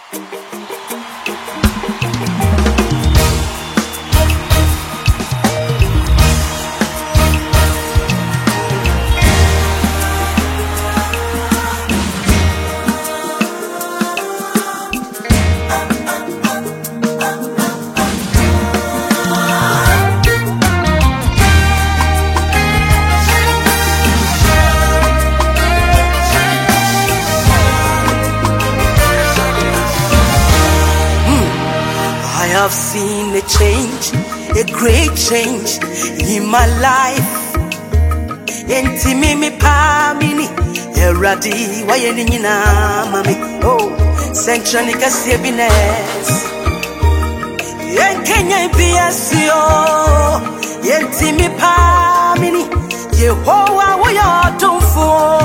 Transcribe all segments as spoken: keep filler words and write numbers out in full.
I have seen a change, a great change in my life. Enti mimi pa mini eradi wa ye ni na mami. Oh, central ni kasi bines. Yen Kenya biasio. Enti mi pa mini Yehowa wo yo tumfo.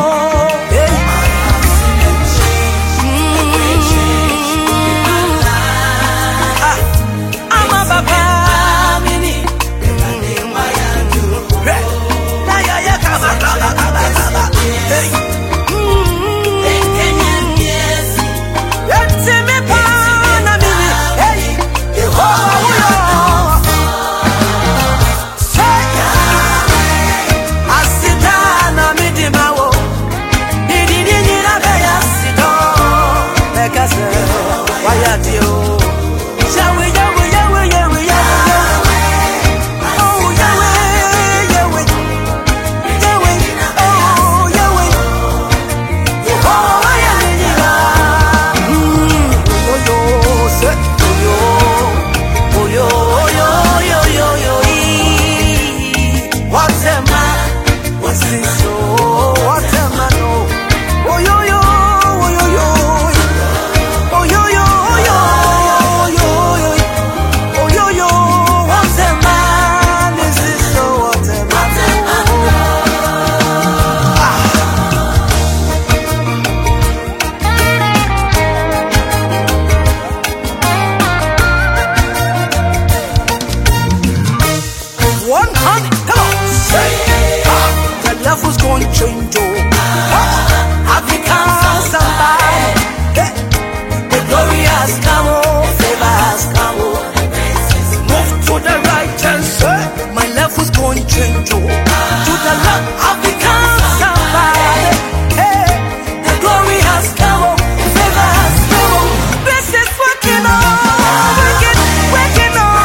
Who's going to change? Oh, I've become somebody. Hey, the glory has come, oh, favor has come, oh. Move to the right and say, my life was going to change. Oh, to the left, I've become somebody. Hey, the glory has come, oh, favor has come, oh. This is working on, working, working on.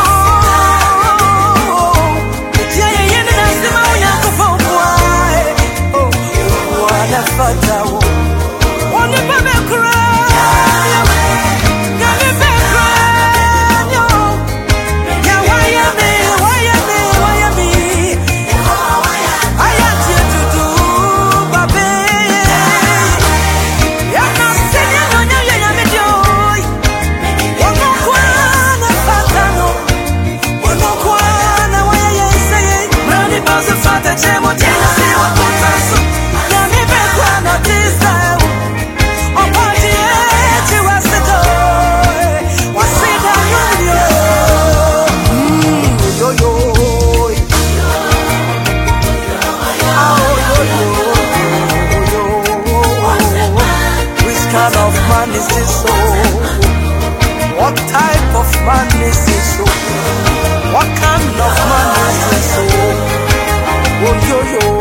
Yeah, yeah, yeah, that's the man you go for. Fatawo, one baby cry, baby cry, yo. Yeah, why am I? Why am I? Why am I? I had you to do, baby. Yeah, I'm singing on you, yeah, me joy. One more kwana fatano, one more kwana, why you say? Many bounce of fata, chemo, chemo, see what puts. What kind of man is this? So, what type of man is this? So, what kind of man is this? So, oh yo yo.